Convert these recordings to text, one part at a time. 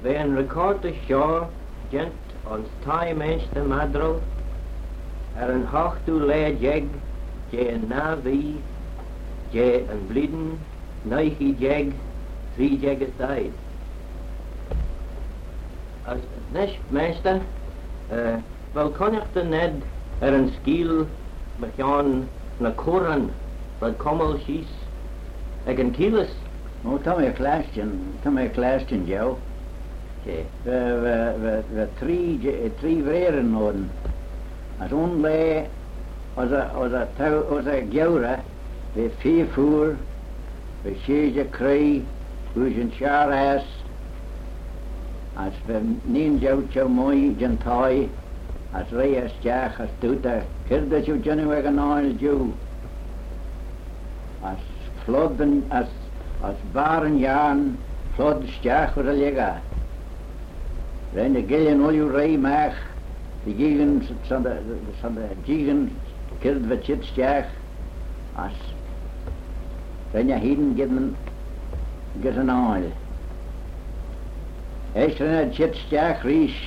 When record the show, gent ons time mens de madro, een hoogtoe le jeg, je een navi, je een bliden, neigi jeg, 3 jeggen tijd. Als nesch meester, wel kon ik de net een skiel begaan na koran, wat kommel schies, ik een kieles. Oh, tell me a question, Joe. Okay. We drie vreren noden. Als onlee, als een geure, we 4 voer, we 6 kree, we een schaarhuis. Als we niet zo mooi gentai, als wij jaag, als toeter, kijk dat je kunnen we gaan aan jou. Als vlodden, als baren jaren, vlodden jaag voor de liggen. Wenn de gillen al je rij mag, de gigen van de gigen, kijk wat je jaag, als wenn je heden get een aan. Als er een jaag ries,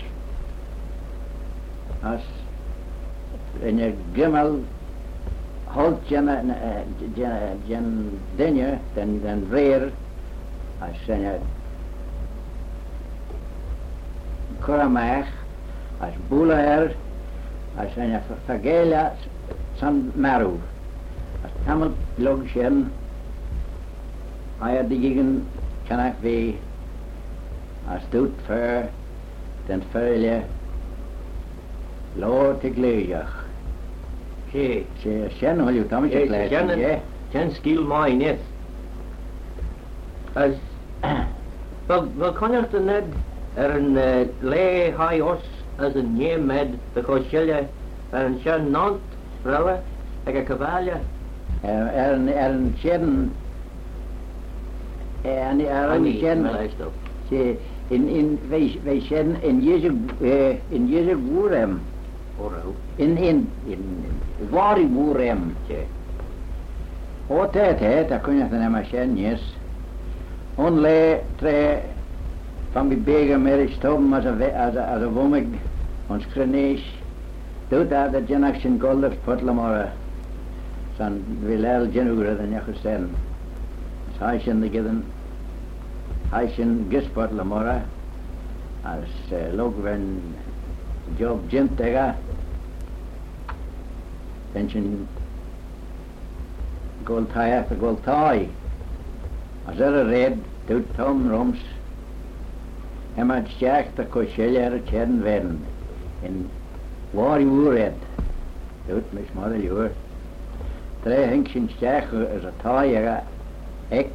als en je gimmel halt jen dinge, dan weer, als je koramach, als boelaar, als een vergela san maru, als tamel logschen, hij de gegen kan ik we, als doet ver, dan verle, loor te gleeg. Okay. Ze zijn al je tametje gleeg, ja. Ken skill mine yes. Als wel kon ik de net een lee high os als een nieuw med de koschelle en zijn nant vrellen een kavalje. Een chen en een chen. Ze in wij chen in Jezus woerem. In wari woerem. Altijd daar kun je dan maar chen yes. Onlee tre van die begen meer stoom als een womig, ons krenees. Doet dat de genaktion golf potlamora. San wilel genugre dan je gestaan. Hij zijn de giden, hij zijn gispotlamora. Als log wen job gentega. Dan zijn goltai after goltai. Als er red doet Tom Roms. En maar jaag de koschelle kern werden. En waar je red. Doet mis model joer. 3 hinkjes jaag is een taaier ek.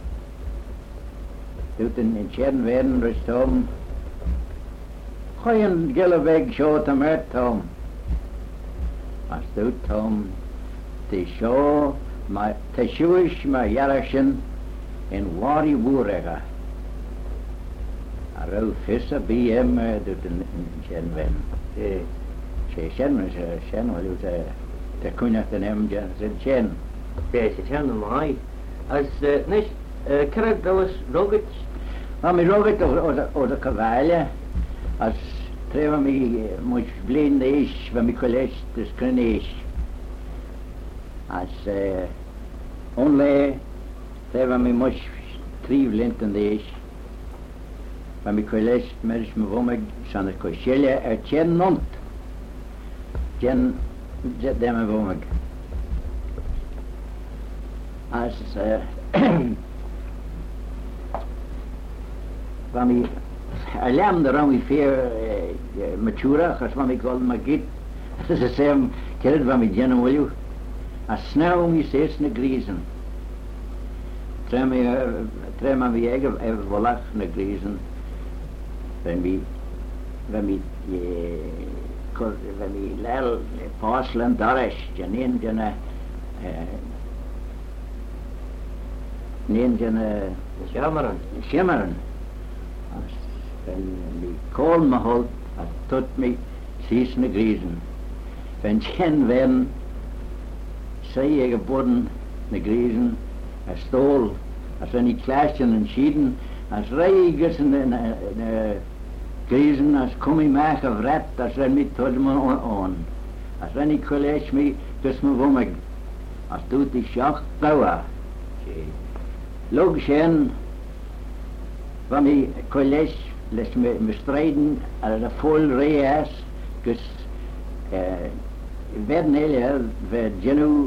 Doet in kern werden dus Tom. Gooi een gille weg zo te met Tom. Als doet Tom. Te show maar te showish maar jarschen. En waar je woerega. Arel vissa BM doet een chen. Ze chen wel de kunnen de naam zijn chen. Ze chen mij. Als niet krijg dat was roget. Maar mijn roget of de kavalje. Als treffen mij moet blinde is van mijn college dus kunnen is. Als onlee treffen mij moet trievlintend is. Van mijn college merk me womig van de koschelle chen nont. Chen zet me womig. Als van mij alarm de rang weer matura, als van mij wel magit. Dat is hem keld van mij chen wil. Als snel mij steeds ne griezen. Trema mij eigen volach ne griezen. Wenn wir lel paslen darish, janin jana shimmeren. Wenn wir kohl mahol, tut mich sießne Griesen. Wenn chen werden, sei geboren ne Griesen, Stol, als wenn die Klaschen entschieden, Als rijgers en griezen als kom je mij gevret, als er niet tot me aan. Als er niet college mee, dus me womig. Als doet die schacht blauwe. Logisch van mijn college, les me strijden, als er vol rij is, dus werden heel we genu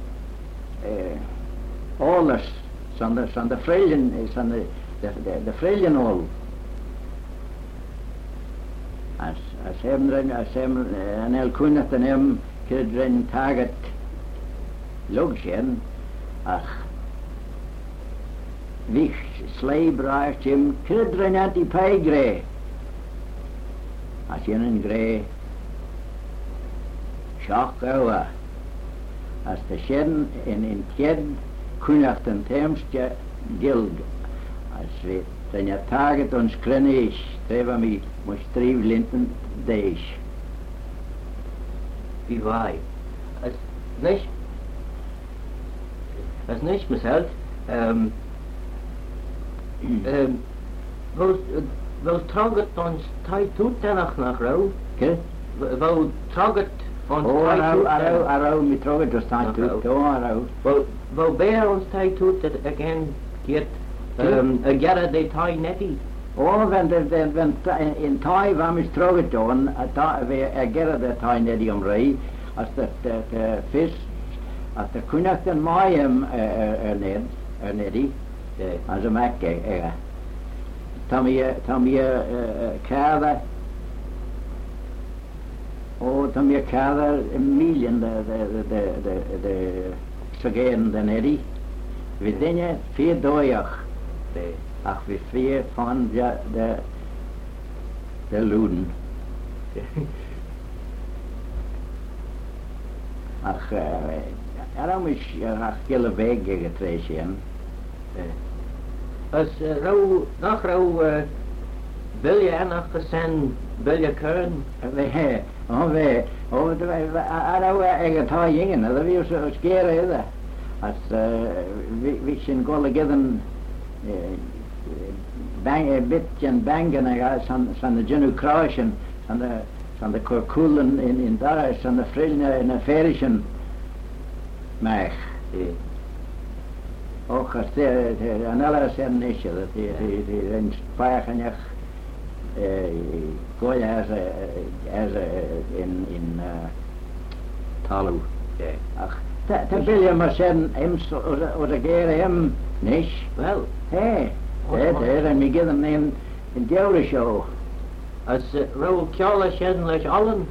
alles van de vrijden van de vrijden al. Als hebben een heel kundig dan hebben kunnen een target logisch ach wie slijbracht hem kunnen niet die pijgre als je een grey schakouwe als de schen in kjed kundig den temstje gild als we dan je target ons krenisch treba mi moest drie linten dees. Wie waai. Als nicht mezelf, wel traget ons tijd toe tenach nach rauw. Wel traget ons tijd toe. Arauw, mi traget ons tijd toe, arauw. Wel bear ons tijd toe dat again get gerre de tijd netti. Oh, wenn in Thai war mich traget doen, we gerre de tijd netti omrij, als de vis, als de kunach den maaiem netti, als een mekke, tam je kade, oh, tam je kade een miljoen de sageen de netti, we dingen 4 dagen. Ach, wie viel von der Luden. Ach, daarom is ach hele weg getreden. Als nog rauw wil je nog gezien, wil je kunnen? Arauw eigen twee dingen, dat wil je skeren. Als we zijn golle given een beetje bangen van de genu kruisen, van de korkulen in daar, van de vrienden in de ferischen mag. Ook als een alle zijn niet, dat die een spaargenjag gooien als in Talu. Ach, dat wil je maar zeggen, of geren hem niet. Wel. Hey, en we geven hem een derde show. Als rauw kjala scheden les allen.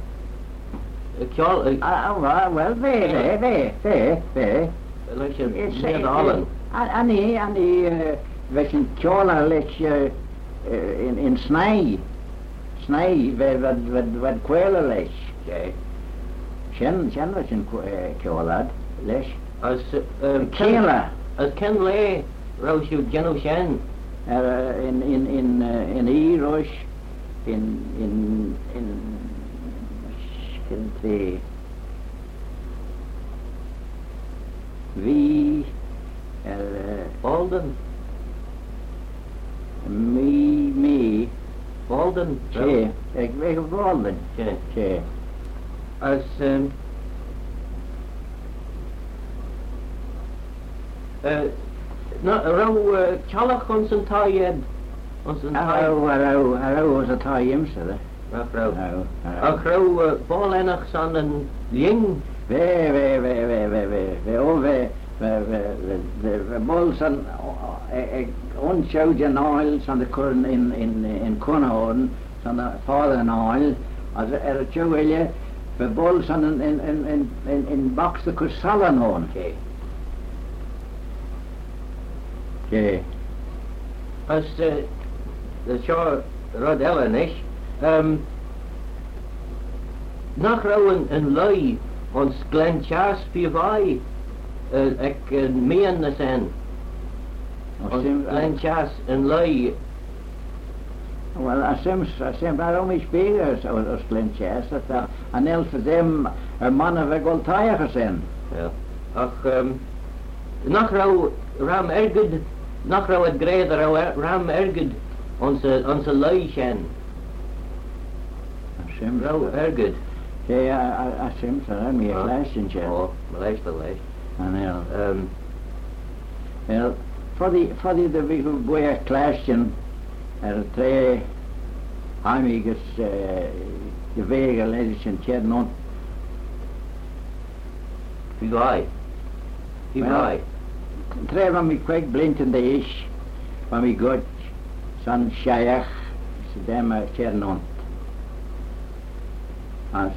Wel, we. Les je niet allen. Annie, we zijn kjala les in snij. Snij, wat kwelen les. Schen we zijn kjala les. Als kjala. Als ken le. Roos je geno shen. In Irosh, in wie Walden. Me. Walden. Tje, ik weet op Walden. Tje. Als rauw chalach ons een taaied. Rauw was het taaiemse. Ach rauw bolenach san een ling. We bolsen ontsjouden oil van de korn in Konhoorn, van de vader oil. Als het zo wil je, we bolsen in bakste kursallen hoorn. Okay. Als de show rodellen is, nog rauw een lui, ons glenchaas voor wij, ik meen dat zijn. Ons glenchaas een lui. Wel, als hem waarom is beter als glenchaas, dat aan elf van hem mannen we wel tijger zijn. Ja. Ach, nog rauw erg Nach rau het greder ram erged onze leishen. Sims. Rau erged. A Sims, mi a klaasjen, ja. Oh, leis de leis. En wel, voor die de we boeien klaasjen, twee heimiges gewegen leidingen tjernon. Wie wij? Wie wij? Twee van mij kwek blintende is, van mij goed, zo'n shaykh, ze dema tjernon. Als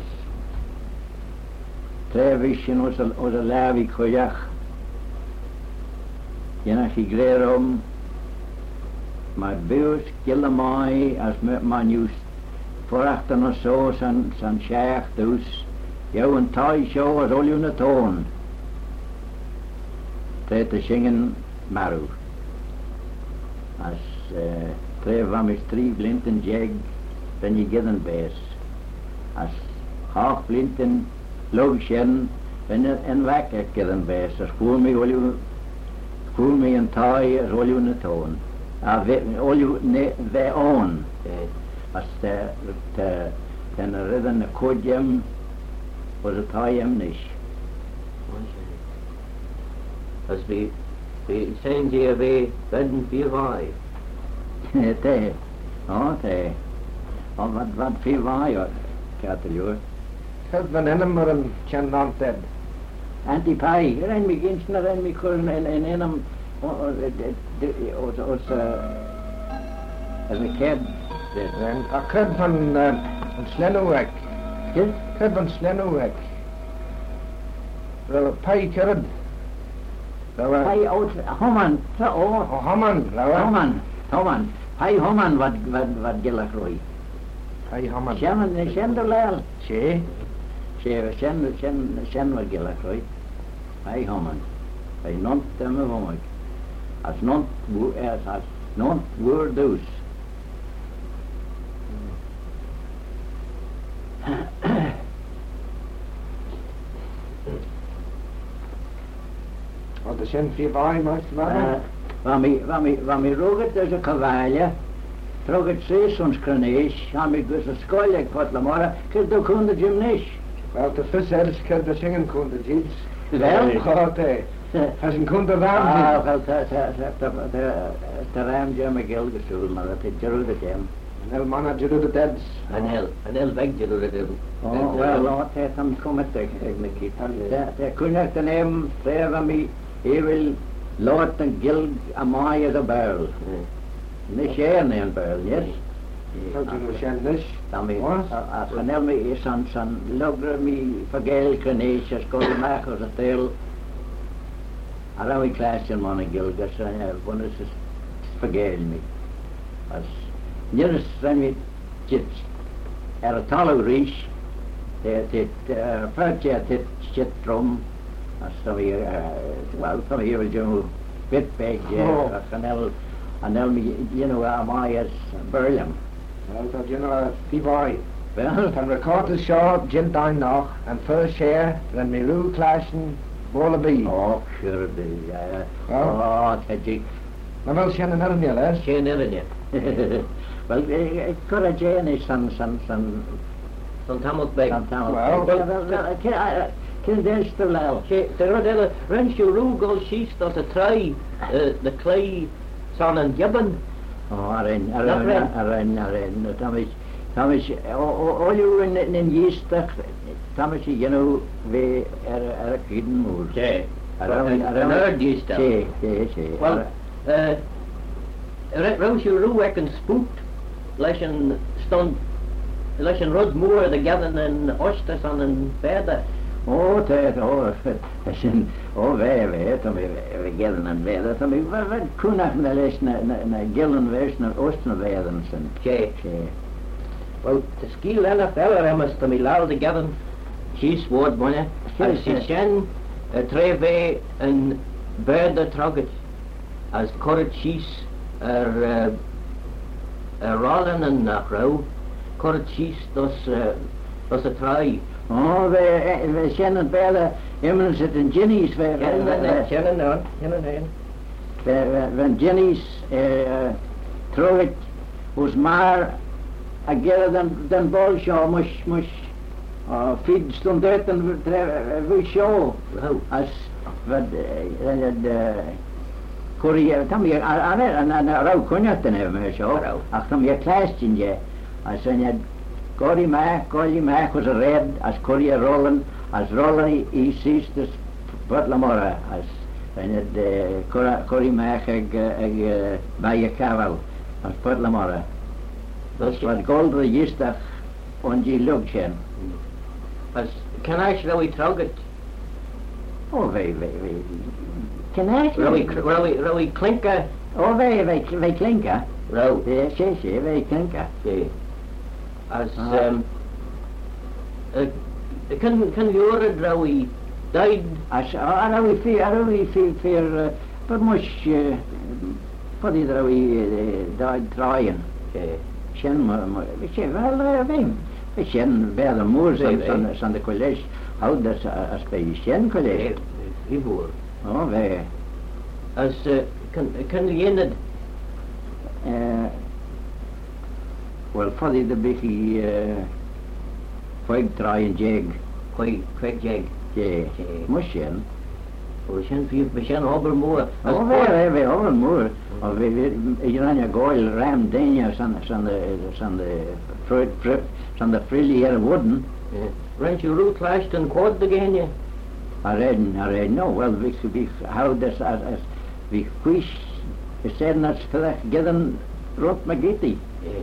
twee wischen onze lavi kojach, jena sigrerom, maar beus kille mai als man juist voorachter of zo zijn shaykh dus, jou een taai show als al je toon. Twee te zingen maru. Als twee van mij drie blinten jeg, ben je gidden bees. Als hoog blinten loogschen, ben je een wekker gidden bees. Als voel me een taai als al je toon. Al je we on. Als de redden kodjem, was het taai hem niet. Als we zijn hier we werden vier wij. Te. Oh, wat veel waar, joh. Katerjoor. Het van hem maar een tjernant heb. Antipai, ren me ginsner, ren me kurn en hem, als me ked. En ik kred van een slennoewek. Kid? Kred van slennoewek. Wel, pai kred. Pai oud, homan, Oh, Haman, homan. Pai homan wat gillig rooi. Pai Haman. Sender lel. Tje. Sen wat gillig rooi. Pai homan. Pai nont temme homan. Als nont woer dus. Oh, er zijn vier wij, maar. Waar mij roget is een kavalje, trok het zes ons krenees, aan mij dus een schoolje wat la mora, kijk de kunde gymnast. Wel, de vis zelfs kred de zingen kunde iets. Wel? God, als een kunde warm Ah, wel, de ruim je me geld gestoeld, maar dat is geroedet hem. En man had geroedet het. Een heel weg geroedet hebben. Oh, wel, laat het hem komen tegen me kiet. De kunde te nemen, twee van mij, hij wil laten geld aan mij de buil. Niet scheren in buil, yes? Dat is een schennis. Daarmee, als genel me is aan logger me vergeel krenees, als kon je maken als het heel. Aram ik klaasje man geld, als wanneer ze vergeel me. Als niet zijn we kids, talle reis, het vuurtje het chitrom, als dan weer, wel van hier wil je witbeekje, als genel me, amai als Berlin. Wel, dat je vier wij. Wel, Van record is short, Jim Dine nog, en first share, dan me roe klassen, Wallaby. oh, sure, Wel. oh, het Maar wel zijn er niet, hè? Geen ellende. wel, ik kan het je niet van Van Tamot Beek. Ken deze te lel. De rodelle rensje roegel schiest dat de trui, de klei zijn een gibben. Oh, arren, dan is, al je in jeestig, dan is je, we kieden moet. Ja, een uitgeestel. Wel, rensje roeg een spoed, les een rod moer de gadden en oosters aan een verder. Oh, dat zijn, wij, dan we gillen en verder, dan we kunnen naar les naar gillen wees naar oosten werden zijn. Ja. Wel, de skiel en feller hebben ze me laal de gadden, schies woord bonne, als ze zijn, treven een beide trogget, als korret schies rollen en nachrouw, korret schies dat ze trui. Oh, we zijn het beide, immers het een ginnies, Kennen. when Jenny's through it was maar a gera than ball show mush feed stond uit en we show as wat Korea tam je aan rauw konjak ten hebben we show ach tam je kleistje je als je Korea maak was a red as Korea rollen as rollen I sees this Butlamora as en het Korea maak bij je kavel as Butlamora dat wat gold register on je luchtchen as can I really trug it oh we can I really klinker oh we klinker row ja we klinker as kan you order rowy died as I we feel but much for the rowy died trying Shen well we shen bij de moers aan de college houd dat als bij Shen college hiervoor oh wij as kan je in het well for the biggie quite try and jig quick jag Mushen we shen overmoor oh we overmoor of we Irania goil ram dania san the frilly here wooden rent you root last and quad again yeah I read no well we could be how this as we fish said that's given rot magiti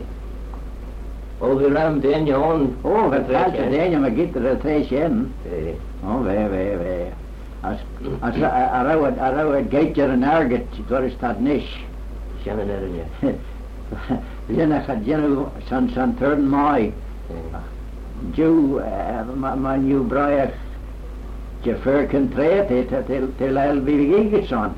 oh we ram dania on oh we dania magiti the tration oh we as I would get your an argot goris that nish shannon area Jena had san turn my Jew my new briar Jeffer can trade it till I'll be gigetson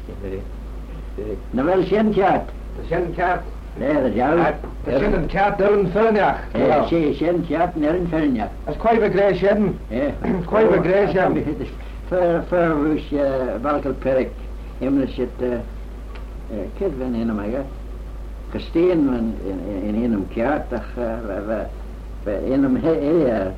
na wel shen cat yeah the jow the shen cat down Fernach shen cat nerin Fernach as quite a grey shen yeah quite a grey shen for which Balkal Perik Imleshit kid van in my Gesteen in hem kjartach in hem heel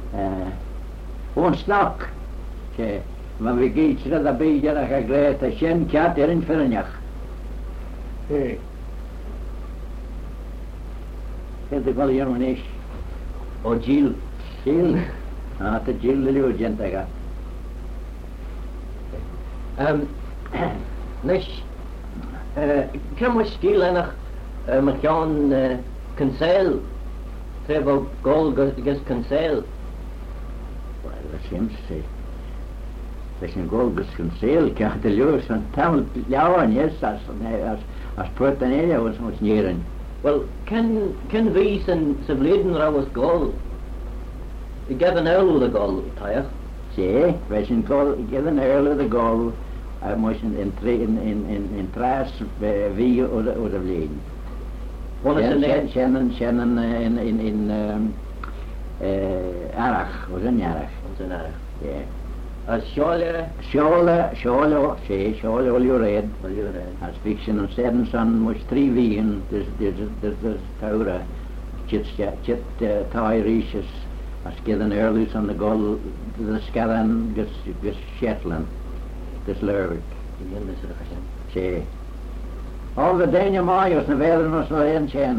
ontsnak maar we gaan dat bij je dat geleerd dat shen kjart in Fernach kent ik wel Jermanisch oh Jill de Jill lilio gentaga nish kan we stilen maar gaan cancel trevo goal ges cancel well that seems to say there's goal ges cancel kjart de ljus van town jawan yes as protenelia was nieren well can we sen verleden raus goal we get an earl the goal tire see we sen goal given earl the goal I moest in traas wie oder verleden Shannon in Arach was in Arach yeah as Shole you read as fiction and seven son much 3 wien there's Taura chit tie reaches as given early on the goal the scaran gets Shetland this Lerwick see all the Dania Mayos na velen was no en chen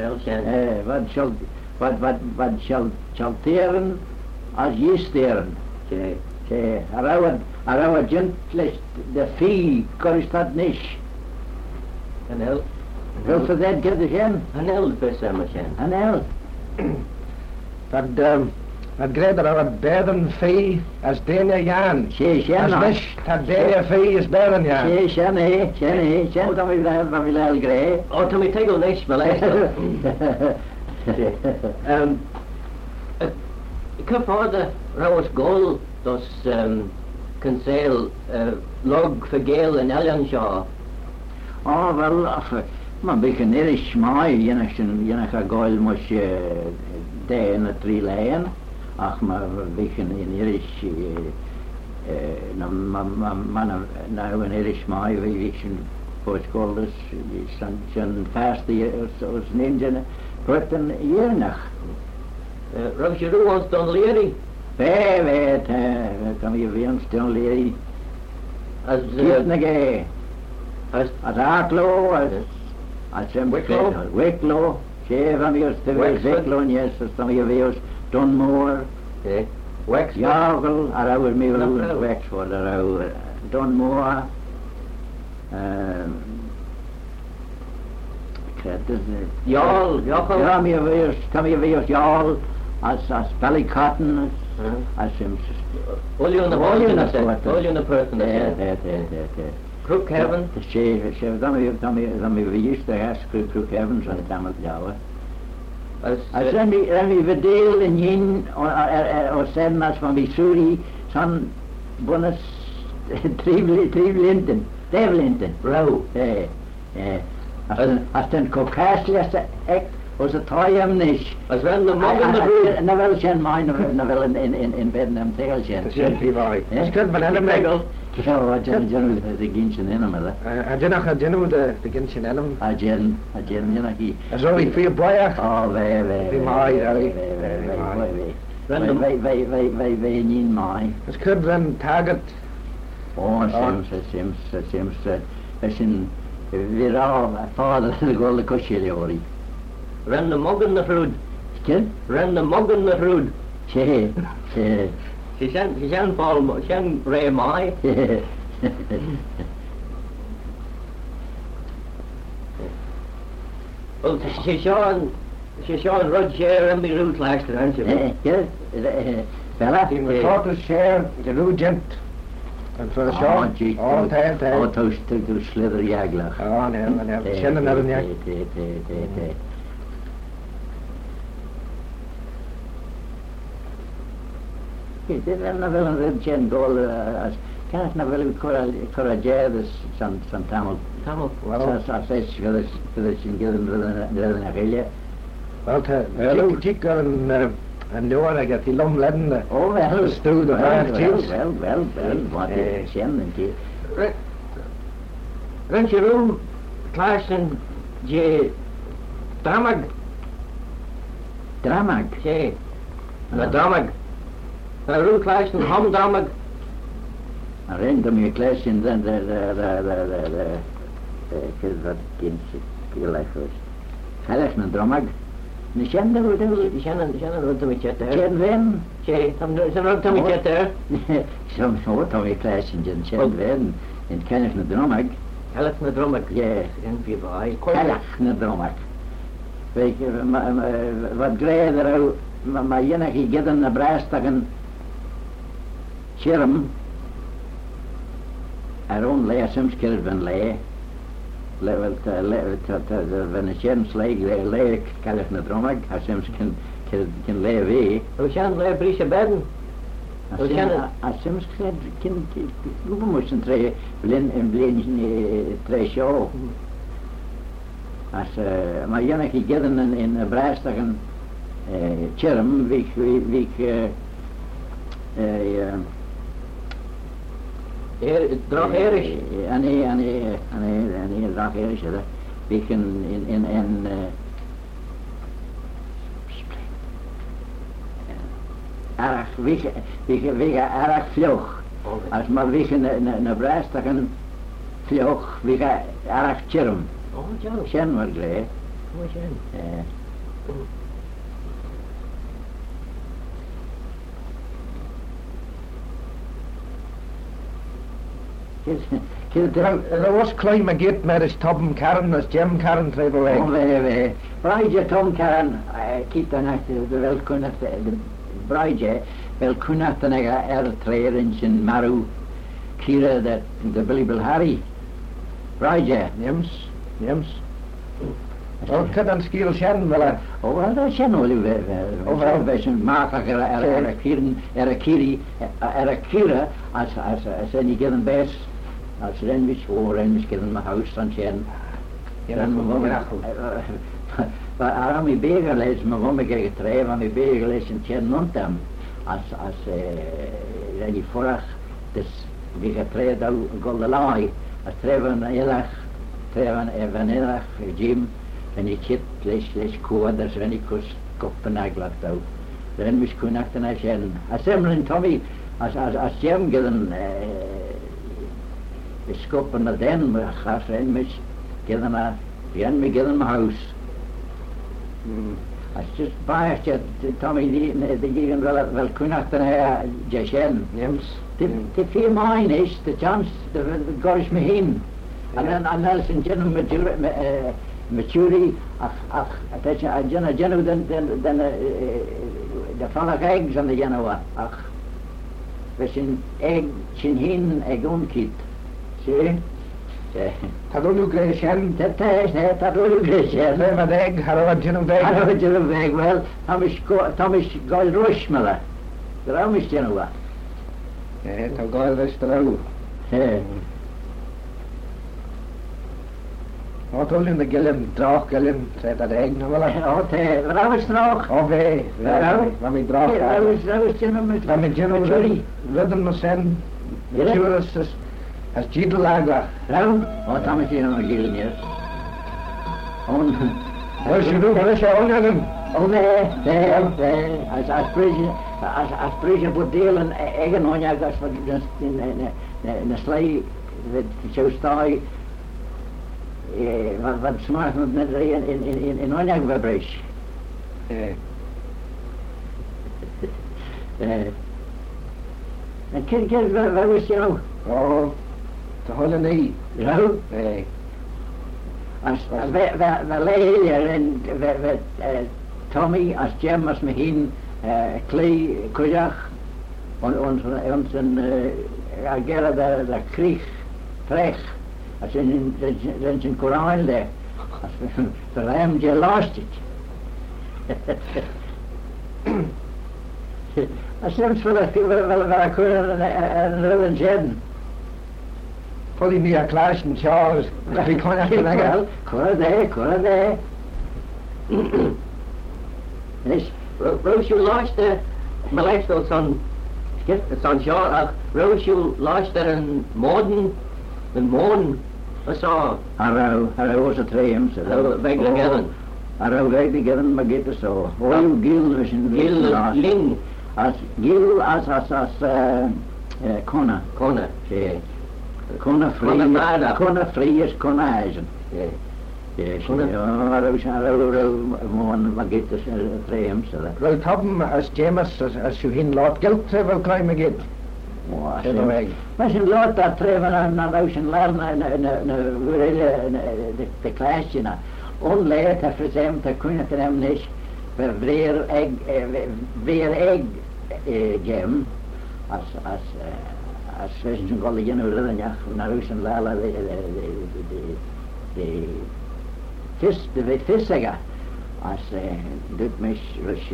wat shall teren as ye steren see arawa gentlest the fee koristat nish an el well for that get again an el besem chen an el dat greater our beden fee as Dania Jan as nish that Dania fee is beden Jan shen dan we will grey oh to me tego nish malesta kan further raus goal dos cancel log vergel en Eljanshaw oh well man begin irish mai jenach goal mos de in a 3 lane ach maar begin in irish nou een Irish mai, wie zijn voorscholers, zijn vaste als ninja, wordt een jaar nog. Roosje Roe ons dan leren. Wij kan je weer ons dan leren. Als als Aklo, als Wicklow, zeven jaar te Wicklow, yes, als dan je weer Dunmore, Jagel, our Mule, Wexford, our Dunmore, Jarl, come je weer Jarl, als Ballycotton, als Only on the person. Crookhaven. Dan we used to ask Crookhaven zo'n tamelijk jouwen. Als dan we verdeel in jen, of zijn als van Missouri, zo'n bonus Trivlinten. Rauw. Als den Caucasius echt, was het teuer niet. Als wenn de morgen de rood. Nou wel zijn mijn, nou wel in Vietnam tegen zijn. Dat is heel privé. Dat is goed, maar helemaal regel. Ja, wat jen de ginsen in hem, hè. Jen nog de ginsen in hem. Jen nog hier. Zo ik veel blij. Oh, wij niet mij. Dat is goed, dan target. Oh, Sims, dat zijn weer al vader de golden kostjeliori. Ren de morgen de rood. Ken? Ren de morgen de rood. Ze zijn Paul, ze zijn Ray Mai. Wel, ze zijn Roger en de rood luisteren. Ja, Bella? In de grote share, de rood gent. En voor de show, altijd. Oh, toast slither jaglag. Oh, nee, kennen dat niet. Dit is wel een redgen goal, kan ik nou wel corrigeren, zo'n tamel. Als hij zijn gillen naar Gilje. Wel, ik en nu had ik het die lom leddende. Oh, wel. Stoel de vraag, Wel, wat is en die. Rent je room, Klaassen, je Dramag. Je, Dramag. Room Klaassen, Ham Dramag. Rent om je Klaassen, dan wat kind gelijk was. Gelijk een Dramag. Die kennen rondom het jetter. Ken wen? Zijn rondom het jetter. Zo'n soort om je Klaassen, ken wen. En ken ik een Dramag. Helft naar Dromag. Ja. En wie bij. Helft naar Dromag. Weet je, wat grijder al, maar jenige gedden naar Braastagen scherm. Around lei soms keer ben lei. Wenn een scherm sleeg, lei kan ik naar Dromag. Als soms kan lei wee. We zijn lei Brische bedden. Als soms we moesten blin twee show. Als maar jenige gedden in Braastagen scherm, wie Drag Erisch. Nee, Drag Erisch, hè. Wie in erg, wie erg vlug. Als maar wie naar Braastagen vlug, wie erg scherm. Oh, ja. Scherm wordt gleed. Oh, ja. Er was klein maar get met is Tom Karen, als Jim Karen treffen weg. Oh, wee. Braidje Tom Karen, kijk dan achter de welkundig, Braidje, welkundig dan treden in Maru, Kira dat de Billy Harry. Braidje. Jems. Oh, kan dan skiel zijn wel. Oh, wel, dat zijn wel over bij zijn maker kira als niet geen best. Als renwis kunnen mijn huis dan zijn. Maar aan mijn begen lezen, mijn mama kreeg treden, aan mijn begen lezen zijn non als die vorig dus wie getreed al goldelai, als treven van elach Jim, en ik zit les koorders, en ik kus koppenaglat al. Dan mis kun ik dan zijn. Als hem Tommy, als Jim gedaan, skoppen naar den, maar gaat zijn mis gedaan naar, Jan me gedaan mijn huis. Als je baast je Tommy die gegen wel kun ik dan zijn. De 4 maanden is de chance, de goes me heen. En dan als een gentleman maturity, dat je een gentleman dan de vallen eggs aan de gentleman, we zijn zijn heen onkiet, zie? Dat doe ik eens aan. Dat doe ik eens aan. Nee, maar egg, hadden we gentleman weg. Wel, Tom is gold rushmelen, daarom is gentleman. Ja, dat gold is trouw. Wat wil je de gillen, draag gillen, zei dat egg nog wel? Wat is nog? Of wat mij draag. Wat is gentleman? Wat mij gentleman, wilden we zijn, mature als Giedelager. Wat dan is hier nog gillen, yes. Als je doet, is je ongeven. Nee, als president wordt delen, eigen onjaag, als we in de slee, zo sta je, wat smaakt het net in onjaag verbreid. En kijk, waar was je nou? Oh, te holen niet. Ja? Nee. Als we leren en Tommy, als Jim, als me heen, Klee, Kujach, ons agera de Krieg, Trech, als in zijn Koran daar, als we verruimen je lastig. Als ze ons wel kunnen willen zeggen. Volle meer Klaasje, Charles, wie kan ik niet zeggen? Korade. Dus, Roosje luister, maar luister zo'n jaar, Roosje luister een moorden, wat zo? Hallo was het treem, zo. Weg together. Hallo weg together, maar gaat het zo. Hoe Gil was een Ling. Als Gil, als Kona. Kona vrij is Kona eisen. Ja, maar gaat het treem, zo. Wel hebben als James, als je hin laat geld wel klein me gaat. Maar zijn laat dat treven naar zijn leren de klasje na. Onleerd heeft verzemd, dat kunnen het hem niet. Weer egg gem. Als we zijn golle jenu redden, ja, naar zijn lala de visseger. Als dit mis was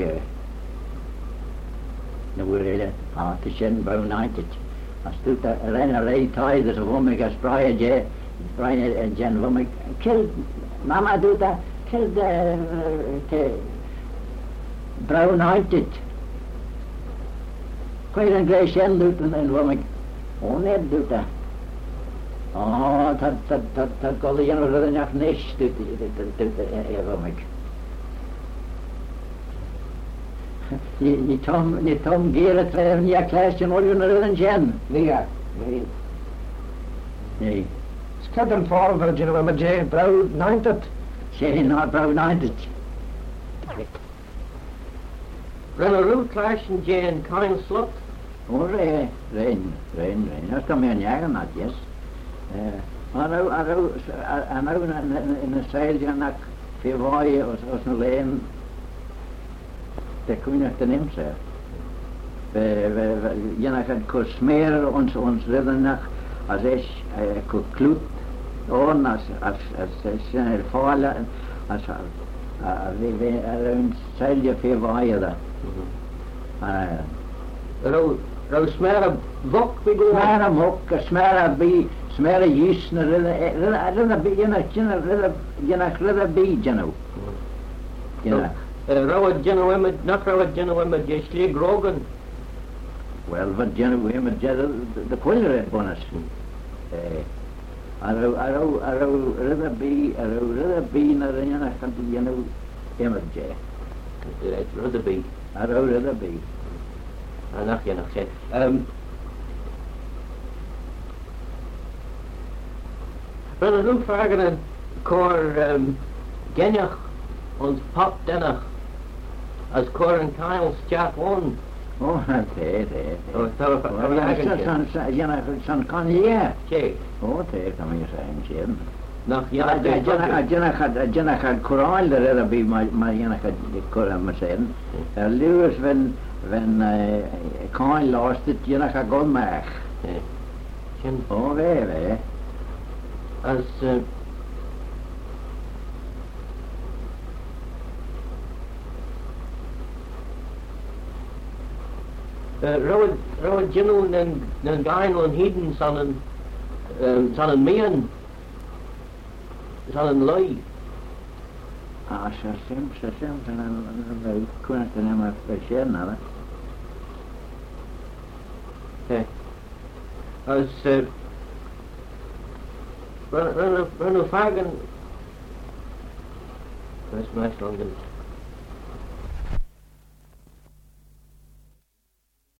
de woorden te zijn beunited. Als doet de rennerij tijd, dus waarom ik als Brian en Jen, waarom ik kill, mama doet dat, kill de beunited. Kan je een grijs Jen doet en waarom ik, net doet dat. Oh, dat kan de Jen wel nog niks doet, waarom ik. Niet Tom Gerrit treffen, niet een klasje, maar je naar een Jen. Nee. Het kan dan vallen voor Jen, maar Jen, brouw 90. Zeg nou, brouw 90. Rennen rood klasje, Jen, kein slot. Oh, rein. Dat kan mij niet jagen, dat, yes. Maar nou in een zeilje naar Vierwaaien, als een leen. Dat kun je niet nemen, zeg. Je kan smeren ons redden nog, als ik klut, on als zijn vallen, als we een zeilje Vierwaaien daar. Smeren wok, smeren mok, smeren jis, redden bij, Rauwe gentleman, not rauwe gentleman, je slee grogen. Wel, fod gen i mynd the pwyler e bonus. Ar yw rydda bi na rydyn a'ch gan di enw emr je. Rydda bi. Ar yw rydda bi. Anach ynach se. Rydda nhw ffragan yn cor geniach ons pop denach as cor yn cael stiach on. O, te. O, San kan je. Che. O, te, kan man ju säga en tjern. Nach Jennach had koral der rydda bi, maar jennach had koral maar sen. Lewis when Kyle lost it, jennach had gone meg. O, we. As Rowan Jinnel en Gainel en Heden san een meen, san een lui. Sasem, dan kunnen we hem even nada. As run a fagen. That's my strongest.